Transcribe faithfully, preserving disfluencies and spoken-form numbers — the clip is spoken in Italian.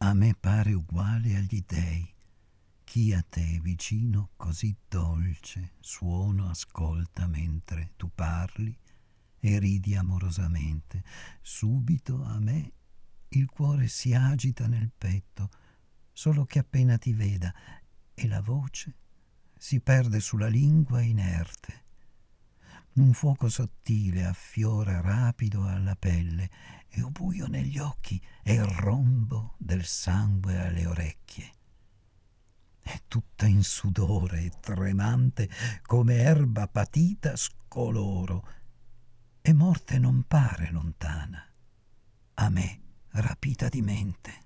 a me pare uguale agli dei. Chi a te vicino così dolce suono ascolta mentre tu parli e ridi amorosamente. Subito a me il cuore si agita nel petto, solo che appena ti veda, e la voce si perde sulla lingua inerte. Un fuoco sottile affiora rapido alla pelle e ho buio negli occhi e il rombo del sangue alle orecchie. È tutta in sudore e tremante come erba patita scoloro, e morte non pare lontana, a me rapita di mente.